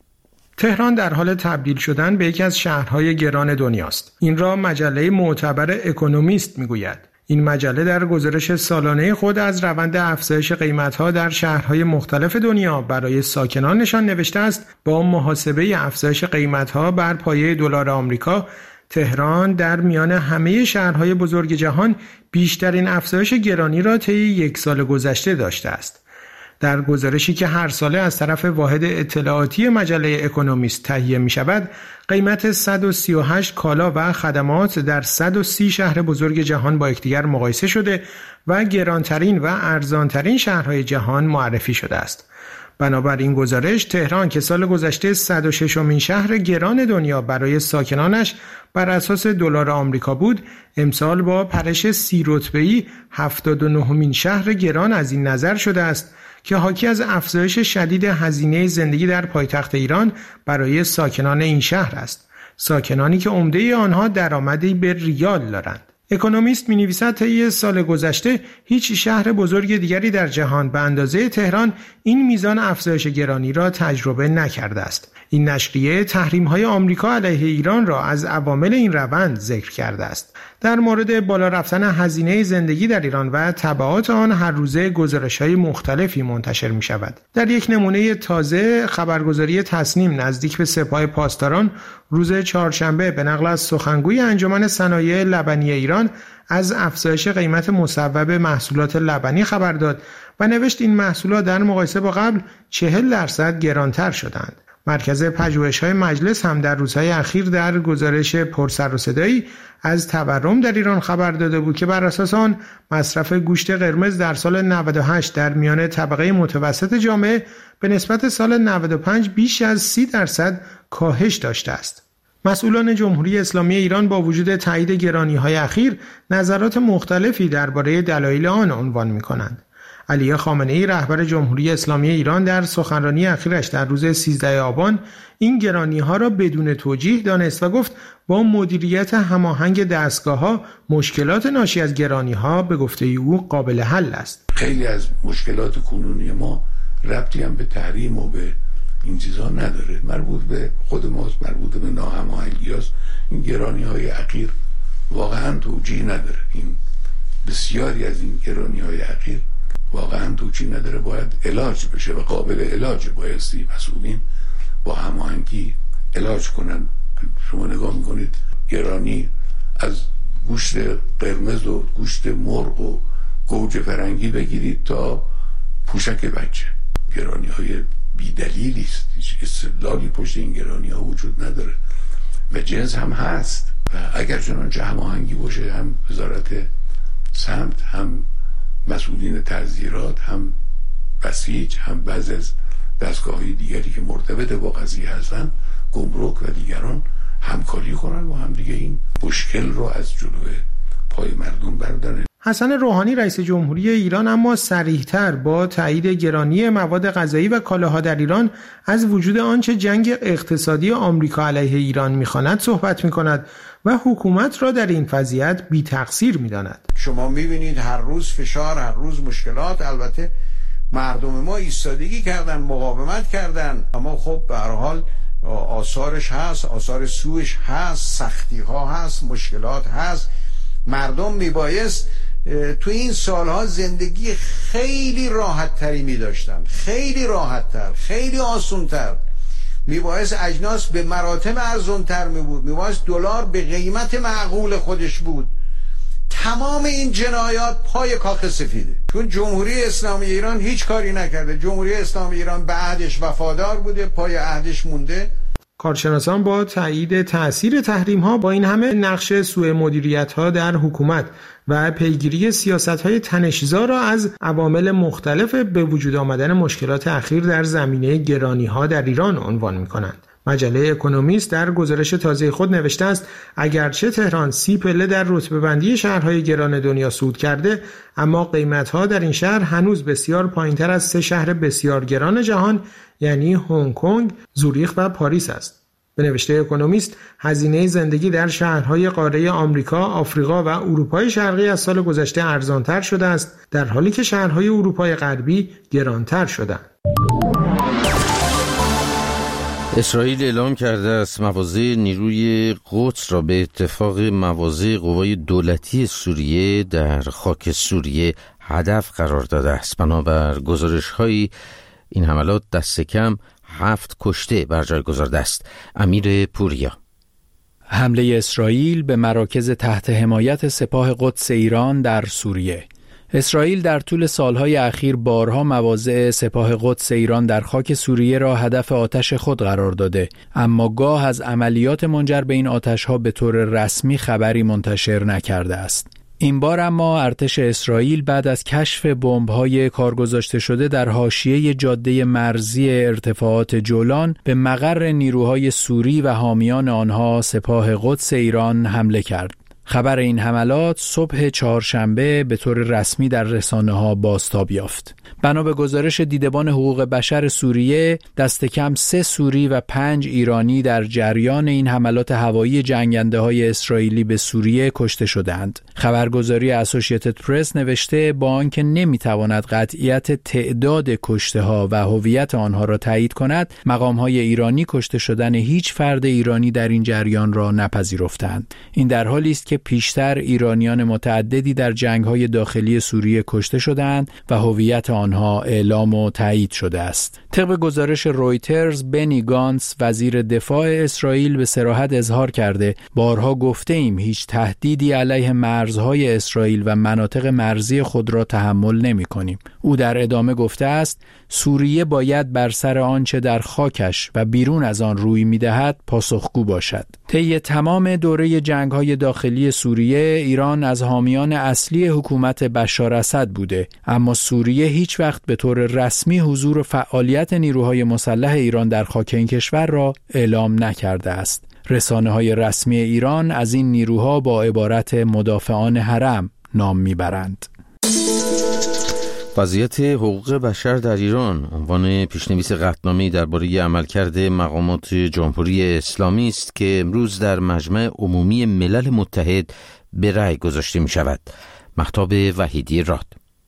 [SPEAKER 14] تهران در حال تبدیل شدن به یکی از شهرهای گران دنیاست. این را مجله معتبر اکونومیست میگوید. این مجله در گزارش سالانه خود از روند افزایش قیمت‌ها در شهرهای مختلف دنیا برای ساکنانشان نوشته است: با محاسبه افزایش قیمت‌ها بر پایه دلار آمریکا، تهران در میان همه شهرهای بزرگ جهان بیشترین افزایش گرانی را طی یک سال گذشته داشته است. در گزارشی که هر ساله از طرف واحد اطلاعاتی مجله اکونومیست تهیه می شود، قیمت صد و سی و هشت کالا و خدمات در صد و سی شهر بزرگ جهان با یکدیگر مقایسه شده و گرانترین و ارزانترین شهرهای جهان معرفی شده است. بنابراین گزارش، تهران که سال گذشته صد و ششمین شهر گران دنیا برای ساکنانش بر اساس دلار آمریکا بود، امسال با پرش سی رتبه‌ای هفتاد و نهمین شهر گران از این نظر شده است که حاکی از افزایش شدید هزینه زندگی در پایتخت ایران برای ساکنان این شهر است، ساکنانی که عمده آنها درآمدی به ریال دارند. اکونومیست می‌نویسد طی سال گذشته هیچ شهر بزرگ دیگری در جهان به اندازه تهران این میزان افزایش گرانی را تجربه نکرده است. این نشریه تحریم‌های آمریکا علیه ایران را از عوامل این روند ذکر کرده است. در مورد بالا رفتن هزینه زندگی در ایران و تبعات آن هر روزه گزارش‌های مختلفی منتشر می‌شود. در یک نمونه تازه، خبرگزاری تصنیم نزدیک به سپاه پاسداران روز چهارشنبه به نقل از سخنگوی انجمن صنایع لبنی ایران از افزایش قیمت مصوب محصولات لبنی خبر داد و نوشت این محصولات در مقایسه با قبل چهل درصد گرانتر شدند. مرکز پژوهش‌های مجلس هم در روزهای اخیر در گزارش پرسر و صدایی از تورم در ایران خبر داده بود که بر اساس آن مصرف گوشت قرمز در سال نود و هشت در میان طبقه متوسط جامعه به نسبت سال نود و پنج بیش از سی درصد کاهش داشته است. مسئولان جمهوری اسلامی ایران با وجود تایید گرانی‌های اخیر نظرات مختلفی درباره دلایل آن عنوان می‌کنند. علی خامنه‌ای رهبر جمهوری اسلامی ایران در سخنرانی اخیرش در روز سیزدهم آبان این گرانی‌ها را بدون توجیه دانست و گفت با مدیریت هماهنگ دستگاه‌ها مشکلات ناشی از گرانی‌ها به گفته او قابل حل است.
[SPEAKER 15] خیلی از مشکلات کنونی ما ربطی هم به تحریم و به این چیزها نداره، مربوط به خود ماست، مربوط به ناهماهنگی‌هاست. این گرانی‌های اخیر واقعا توجیه نداره. این بسیاری از این گرانی‌های اخیر واقعا توجیه نداره، باید علاج بشه و قابل علاج. بایستی مسئولین با هماهنگی علاج کنن. شما نگاه میکنید گرانی از گوشت قرمز و گوشت مرغ و گوجه فرنگی بگیرید تا پوشک بچه، گرانی های بی دلیلی است، هیچ استدلالی پشت این گرانی ها وجود نداره و جنس هم هست. و اگر چنانچه هماهنگی باشه، هم وزارت سمت، هم مسئولین تعزیرات، هم بسیج، هم بعضی از دستگاه‌های دیگری که مرتبط با قضیه هستن، گمرک و دیگران، همکاری کنن و هم دیگه این مشکل رو از جلوی پای مردم بردارن.
[SPEAKER 14] حسن روحانی رئیس جمهوری ایران اما صریح‌تر با تایید گرانی مواد غذایی و کالاها در ایران از وجود آنچه جنگ اقتصادی آمریکا علیه ایران می‌خواند صحبت می‌کند و حکومت را در این وضعیت بی تقصیر می‌داند.
[SPEAKER 16] شما می‌بینید هر روز فشار، هر روز مشکلات. البته مردم ما ایستادگی کردن، مقاومت کردن، اما خب به هر حال آثارش هست، آثار سوش هست، سختی‌ها هست، مشکلات هست. مردم میبایست تو این سالها زندگی خیلی راحت تری می داشتن، خیلی راحت تر، خیلی آسون تر. میبایست اجناس به مراتب ارزون تر می بود، میبایست دلار به قیمت معقول خودش بود. تمام این جنایات پای کاخ سفیده، چون جمهوری اسلامی ایران هیچ کاری نکرده. جمهوری اسلامی ایران به عهدش وفادار بوده، پای عهدش مونده.
[SPEAKER 14] کارشناسان با تایید تأثیر تحریم‌ها با این همه نقش سوء مدیریت‌ها در حکومت و پیگیری سیاست‌های تنش‌زا را از عوامل مختلف به وجود آمدن مشکلات اخیر در زمینه گرانی‌ها در ایران عنوان می‌کنند. مجله اکونومیست در گزارش تازه خود نوشته است اگرچه تهران سی پله در رتبه‌بندی شهرهای گران دنیا صعود کرده، اما قیمت‌ها در این شهر هنوز بسیار پایین‌تر از سه شهر بسیار گران جهان یعنی هنگ کنگ، زوریخ و پاریس است. به نوشته اکونومیست هزینه زندگی در شهرهای قاره آمریکا، آفریقا و اروپای شرقی از سال گذشته ارزان‌تر شده است، در حالی که شهرهای اروپای غربی گران‌تر شدند.
[SPEAKER 1] اسرائیل اعلام کرده است مواضع نیروی قدس را به اتفاق مواضع قوای دولتی سوریه در خاک سوریه هدف قرار داده است. بنابر گزارش‌های این حملات دست کم هفت کشته بر جای گذارده است. امیر پوریا.
[SPEAKER 17] حمله اسرائیل به مراکز تحت حمایت سپاه قدس ایران در سوریه. اسرائیل در طول سالهای اخیر بارها مواضع سپاه قدس ایران در خاک سوریه را هدف آتش خود قرار داده، اما گاه از عملیات منجر به این آتش‌ها به طور رسمی خبری منتشر نکرده است. این بار اما ارتش اسرائیل بعد از کشف بمب‌های کارگذاشته شده در حاشیه جاده مرزی ارتفاعات جولان به مقر نیروهای سوری و حامیان آنها سپاه قدس ایران حمله کرد. خبر این حملات صبح چهارشنبه به طور رسمی در رسانه‌ها بازتاب یافت. بنا به گزارش دیدبان حقوق بشر سوریه، دست کم سه سوری و پنج ایرانی در جریان این حملات هوایی جنگنده‌های اسرائیلی به سوریه کشته شدند. خبرگزاری اسوسییتد پرس نوشته با آنکه نمی‌تواند قطعیت تعداد کشته‌ها و هویت آنها را تایید کند، مقام‌های ایرانی کشته شدن هیچ فرد ایرانی در این جریان را نپذیرفتند. این در حالی است که پیشتر ایرانیان متعددی در جنگ‌های داخلی سوریه کشته شدند و هویت آنها اعلام و تایید شده است. طبق گزارش رویترز، بنی گانتس وزیر دفاع اسرائیل به صراحت اظهار کرده بارها گفته ایم هیچ تهدیدی علیه مرزهای اسرائیل و مناطق مرزی خود را تحمل نمی کنیم. او در ادامه گفته است سوریه باید بر سر آنچه در خاکش و بیرون از آن روی می دهد پاسخگو باشد. طی تمام دوره جنگ‌های داخلی سوریه، ایران از حامیان اصلی حکومت بشار اسد بوده، اما سوریه هیچ وقت به طور رسمی حضور و فعالیت نیروهای مسلح ایران در خاک این کشور را اعلام نکرده است. رسانه‌های رسمی ایران از این نیروها با عبارت مدافعان حرم نام میبرند.
[SPEAKER 1] وضعیت حقوق بشر در ایران عنوان پیشنویس قطعنامه‌ای درباره عملکرد مقامات جمهوری اسلامی است که امروز در مجمع عمومی ملل متحد به رأی گذاشته می شود. مهتاب وحیدی راد.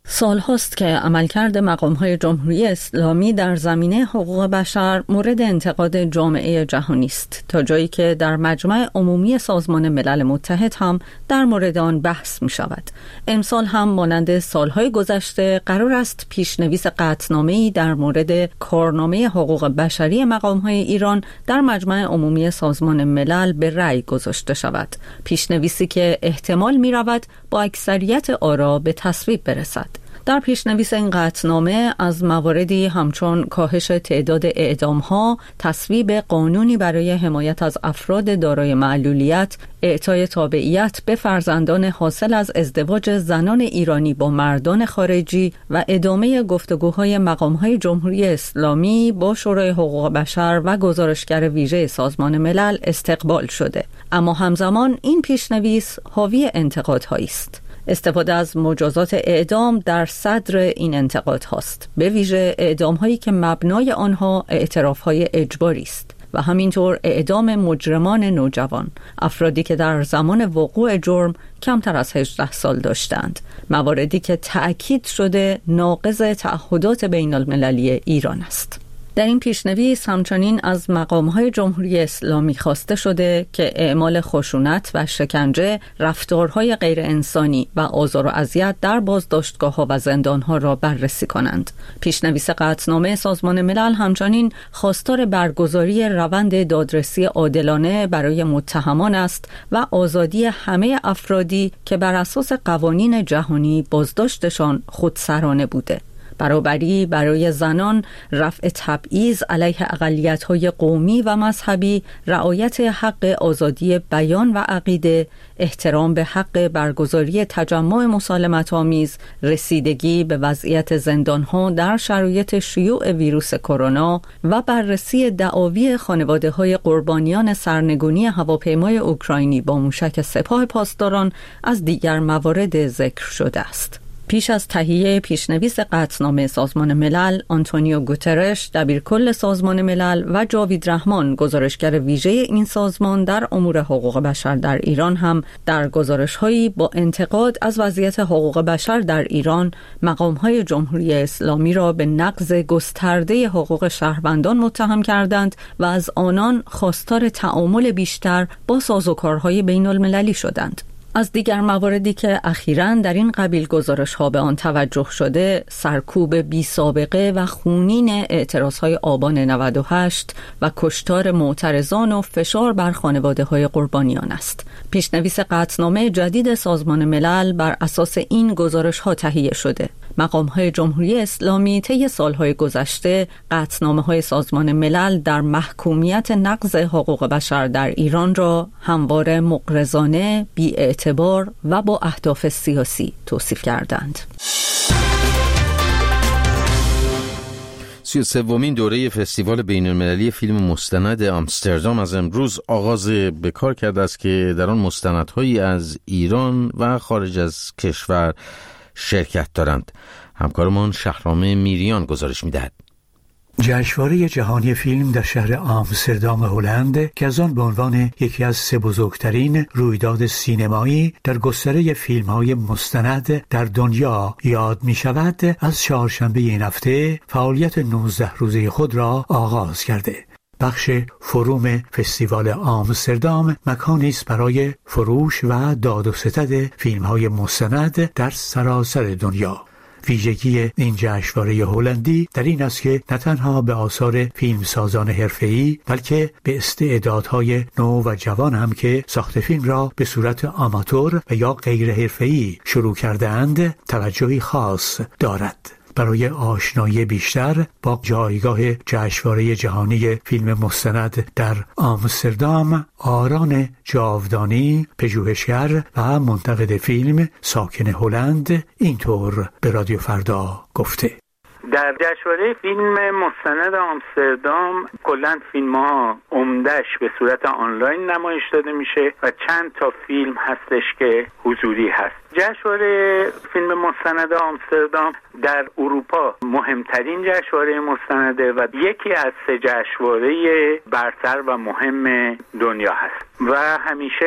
[SPEAKER 18] سال هاست که عملکرد مقام‌های جمهوری اسلامی در زمینه حقوق بشر مورد انتقاد جامعه جهانی است، تا جایی که در مجمع عمومی سازمان ملل متحد هم در مورد آن بحث می شود. امسال هم مانند سالهای گذشته قرار است پیشنویس قطعنامه‌ای در مورد کارنامه حقوق بشری مقام‌های ایران در مجمع عمومی سازمان ملل به رأی گذاشته شود. پیشنویسی که احتمال می رود با اکثریت آرا به تصویب برسد. در پیشنویس این قطعنامه از مواردی همچون کاهش تعداد اعدام‌ها، تصویب قانونی برای حمایت از افراد دارای معلولیت، اعطای تابعیت به فرزندان حاصل از ازدواج زنان ایرانی با مردان خارجی و ادامه گفتگوهای مقام‌های جمهوری اسلامی با شورای حقوق بشر و گزارشگر ویژه سازمان ملل استقبال شده. اما همزمان این پیشنویس حاوی انتقادهایی است. استفاده از مجازات اعدام در صدر این انتقاد هاست، به ویژه اعدام هایی که مبنای آنها اعتراف های اجباری است و همینطور اعدام مجرمان نوجوان، افرادی که در زمان وقوع جرم کمتر از هجده سال داشتند، مواردی که تأکید شده ناقض تعهدات بین المللی ایران است. در این پیشنویس همچنین از مقام‌های جمهوری اسلامی خواسته شده که اعمال خشونت و شکنجه، رفتارهای غیر انسانی و آزار و اذیت در بازداشتگاه‌ها و زندان‌ها را بررسی کنند. پیشنویس قطعنامه سازمان ملل همچنین خواستار برگزاری روند دادرسی عادلانه برای متهمان است و آزادی همه افرادی که بر اساس قوانین جهانی بازداشتشان خودسرانه بوده. برابری برای زنان، رفع تبعیض علیه اقلیت‌های قومی و مذهبی، رعایت حق آزادی بیان و عقیده، احترام به حق برگزاری تجمع مسالمت‌آمیز، رسیدگی به وضعیت زندان‌ها در شرایط شیوع ویروس کرونا و بررسی دعاوی خانواده‌های قربانیان سرنگونی هواپیمای اوکراینی با موشک سپاه پاسداران از دیگر موارد ذکر شده است. پیش از تهیه پیشنویس قطعنامه سازمان ملل، آنتونیو گوترش دبیرکل سازمان ملل و جاوید رحمان گزارشگر ویژه این سازمان در امور حقوق بشر در ایران هم در گزارش‌هایی با انتقاد از وضعیت حقوق بشر در ایران مقام‌های جمهوری اسلامی را به نقض گسترده حقوق شهروندان متهم کردند و از آنان خواستار تعامل بیشتر با سازوکارهای بین المللی شدند. از دیگر مواردی که اخیراً در این قبیل گزارش‌ها به آن توجه شده، سرکوب بی سابقه و خونین اعتراض‌های آبان نود و هشت و کشتار معترضان و فشار بر خانواده‌های قربانیان است. پیشنویس قطعنامه جدید سازمان ملل بر اساس این گزارش‌ها تهیه شده. مقام‌های جمهوری اسلامی طی سال‌های گذشته قطعنامه‌های سازمان ملل در محکومیت نقض حقوق بشر در ایران را همواره مغرضانه، بی‌اعتبار و با اهداف سیاسی توصیف کردند.
[SPEAKER 1] سی و سومین دوره فستیوال بین المللی فیلم مستند آمستردام از امروز آغاز به کار کرده است که در آن مستندهایی از ایران و خارج از کشور شرکت دارند. همکارمان شهرام میریان گزارش می‌دهد.
[SPEAKER 19] جشنواره جهانی فیلم در شهر آمستردام هلند که از آن به عنوان یکی از سه بزرگترین رویداد سینمایی در گستره فیلم‌های مستند در دنیا یاد می‌شود، از چهارشنبه این هفته فعالیت نوزده روزه خود را آغاز کرده. بخش فروم فستیوال آمستردام مکانی است برای فروش و داد و ستد فیلم‌های مستند در سراسر دنیا. ویژگی این جشنواره هلندی در این است که نه تنها به آثار فیلمسازان حرفه‌ای بلکه به استعدادهای نو و جوان هم که ساخت فیلم را به صورت آماتور و یا غیر حرفه‌ای شروع کرده‌اند توجهی خاص دارد. برای آشنایی بیشتر با جایگاه جشنواره جهانی فیلم مستند در آمستردام، آران جاودانی، پژوهشگر و منتقد فیلم ساکن هلند، اینطور به رادیو فردا گفته:
[SPEAKER 20] در جشنواره فیلم مستند آمستردام کلاً فیلم‌ها عمده‌اش به صورت آنلاین نمایش داده میشه و چند تا فیلم هستش که حضوری هست. جشنواره فیلم مستند آمستردام در اروپا مهمترین جشنواره مستنده و یکی از سه جشنواره برتر و مهم دنیا هست و همیشه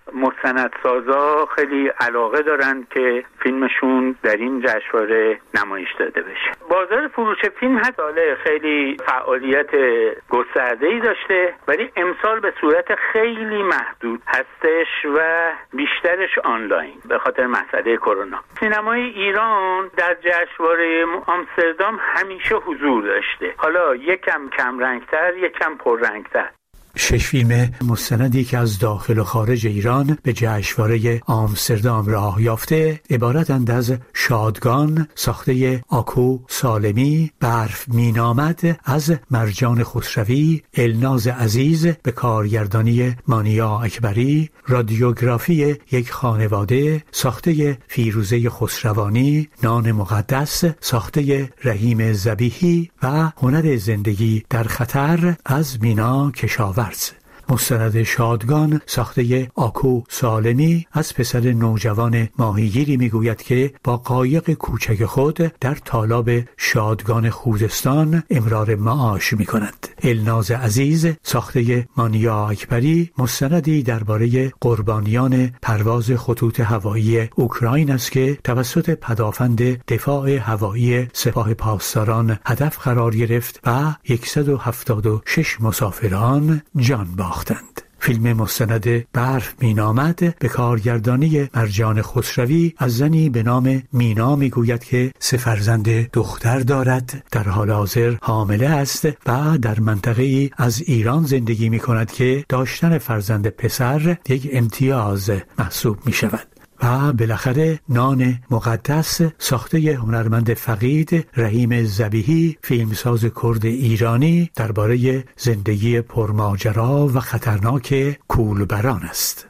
[SPEAKER 20] مستندسازا خیلی علاقه دارن که فیلمشون در این جشنواره نمایش داده بشه. بازار فروش فیلم هر سال خیلی فعالیت گسترده‌ای داشته، ولی امسال به صورت خیلی محدود هستش و بیشترش آنلاین به خاطر مسئله کرونا. سینمای ایران در جشنواره آمستردام همیشه حضور داشته، حالا یکم کم رنگتر یکم پررنگتر.
[SPEAKER 19] شش فیلم مستندی که از داخل و خارج ایران به جشنواره آمستردام راه یافته عبارتند از شادگان ساخته آکو سالمی، برف مینامد از مرجان خسروی، الناز عزیز به کارگردانی مانیا اکبری، رادیوگرافی یک خانواده ساخته فیروزه خسروانی، نان مقدس ساخته رحیم ذبیحی و هنر زندگی در خطر از مینا کشاورز. مستند شادگان ساخته آکو سالمی از پسر نوجوان ماهیگیری میگوید که با قایق کوچک خود در تالاب شادگان خوزستان امرار معاش می کند. الناز عزیز ساخته مانیا اکبری مستندی درباره قربانیان پرواز خطوط هوایی اوکراین است که توسط پدافند دفاع هوایی سپاه پاسداران هدف قرار گرفت و صد و هفتاد و شش مسافران جان باختند. فیلم مستند برف مینامد به کارگردانی مرجان خسروی از زنی به نام مینا میگوید که سه فرزند دختر دارد، در حال حاضر حامله است و در منطقه‌ای از ایران زندگی می کند که داشتن فرزند پسر یک امتیاز محسوب می شود. و بالاخره نان مقدس ساخته هنرمند فقید رحیم ذبیحی، فیلمساز کرد ایرانی، درباره زندگی پرماجرا و خطرناک کولبران است.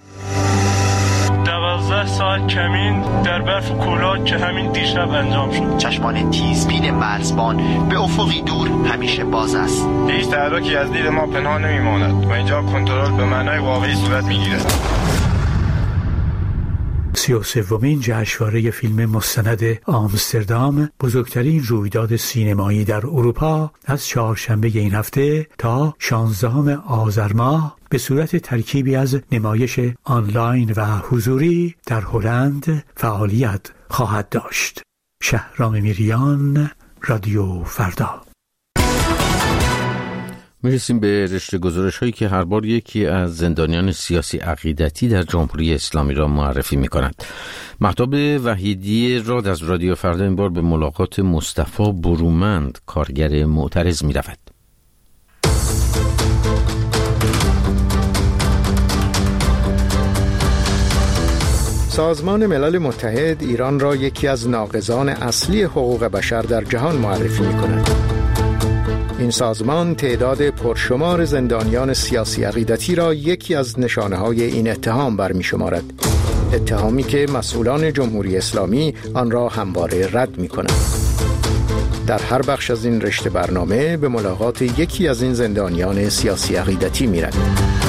[SPEAKER 21] دوازده ساعت کمین در برف و کولاک که همین دیشب انجام شد.
[SPEAKER 22] چشمان تیزبین مرزبان به افقی دور همیشه باز است.
[SPEAKER 21] هیچ تحرکی از دید ما پنهان نمیماند و اینجا کنترل به معنای واقعی صورت میگیرد.
[SPEAKER 19] سی و سومین جشنواره فیلم مستند آمستردام، بزرگترین رویداد سینمایی در اروپا، از چهارشنبه این هفته تا شانزدهم آذر ماه به صورت ترکیبی از نمایش آنلاین و حضوری در هلند فعالیت خواهد داشت. شهرام میریان، رادیو فردا.
[SPEAKER 1] میرسیم به رشته گزارش هایی که هر بار یکی از زندانیان سیاسی عقیدتی در جمهوری اسلامی را معرفی می کند. مهتاب وحیدی راد از رادیو فردا این بار به ملاقات مصطفی برومند، کارگر معترض می رود.
[SPEAKER 2] سازمان ملل متحد ایران را یکی از ناقضان اصلی حقوق بشر در جهان معرفی می کند. این سازمان تعداد پرشمار زندانیان سیاسی عقیدتی را یکی از نشانه‌های این اتهام برمی شمارد. اتهامی که مسئولان جمهوری اسلامی آن را همواره رد می کنند. در هر بخش از این رشته برنامه به ملاقات یکی از این زندانیان سیاسی عقیدتی می رود.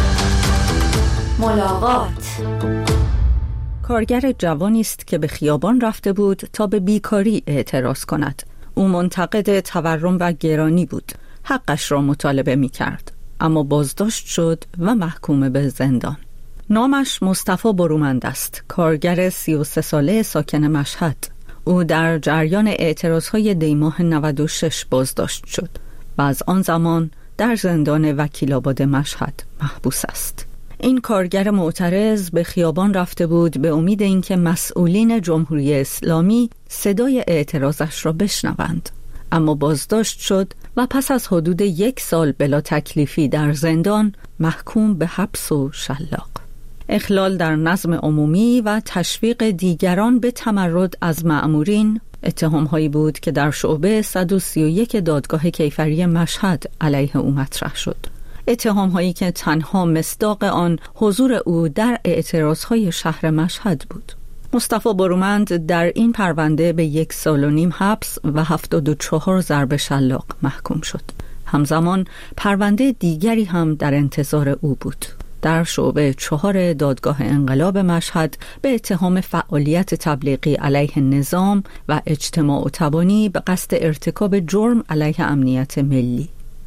[SPEAKER 18] ملاقات کارگر جوانی است که به خیابان رفته بود تا به بیکاری اعتراض کند. او منتقد تورم و گرانی بود. حقش را مطالبه می کرد، اما بازداشت شد و محکوم به زندان. نامش مصطفی برومند است، کارگر سی و سه ساله ساکن مشهد. او در جریان اعتراضهای دیماه نود و شش بازداشت شد و از آن زمان در زندان وکیل‌آباد مشهد محبوس است. این کارگر معترض به خیابان رفته بود به امید اینکه مسئولین جمهوری اسلامی صدای اعتراضش را بشنوند، اما بازداشت شد و پس از حدود یک سال بلا تکلیفی در زندان محکوم به حبس و شلاق. اخلال در نظم عمومی و تشویق دیگران به تمرد از مأمورین اتهام‌هایی بود که در شعبه صد و سی و یک دادگاه کیفری مشهد علیه او مطرح شد. اتهام هایی که تنها مصداق آن حضور او در اعتراضهای شهر مشهد بود. مصطفی برومند در این پرونده به یک سال و نیم حبس و هفتاد و چهار ضرب شلاق محکوم شد. همزمان پرونده دیگری هم در انتظار او بود. در شعبه چهار دادگاه انقلاب مشهد به اتهام فعالیت تبلیغی علیه نظام و اجتماع و تبانی به قصد ارتکاب جرم علیه امنیت ملی.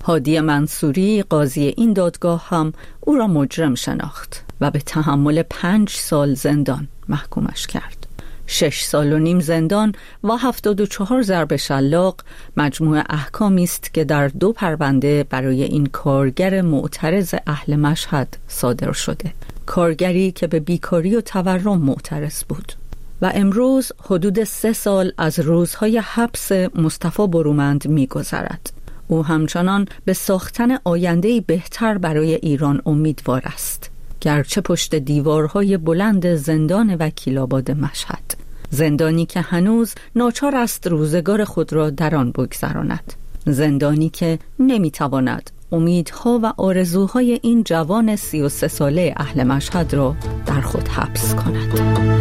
[SPEAKER 18] هادی منصوری قاضی این دادگاه هم او را مجرم شناخت و به تحمل پنج سال زندان محکومش کرد. شش سال و نیم زندان و هفتاد و چهار ضرب شلاق مجموع احکامی است که در دو پرونده برای این کارگر معترض اهل مشهد صادر شده. کارگری که به بیکاری و تورم معترض بود و امروز حدود سه سال از روزهای حبس مصطفی برومند می‌گذرد. او همچنان به ساختن آینده‌ای بهتر برای ایران امیدوار است، گرچه پشت دیوارهای بلند زندان وکیل‌آباد مشهد، زندانی که هنوز ناچار است روزگار خود را در آن بگذراند، زندانی که نمی‌تواند امیدها و آرزوهای این جوان سی و سه ساله اهل مشهد را در خود حبس کند.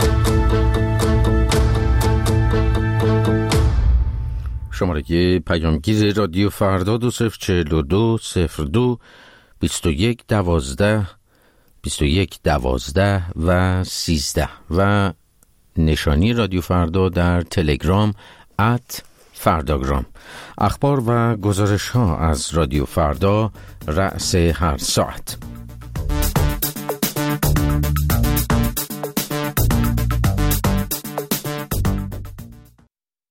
[SPEAKER 1] شماره پیامگیر رادیو فردا دو صفر چهل و دو صفر دو بیست و یک دوازده بیست و یک دوازده و سیزده و نشانی رادیو فردا در تلگرام ات فرداگرام. اخبار و گزارش ها از رادیو فردا رأس هر ساعت.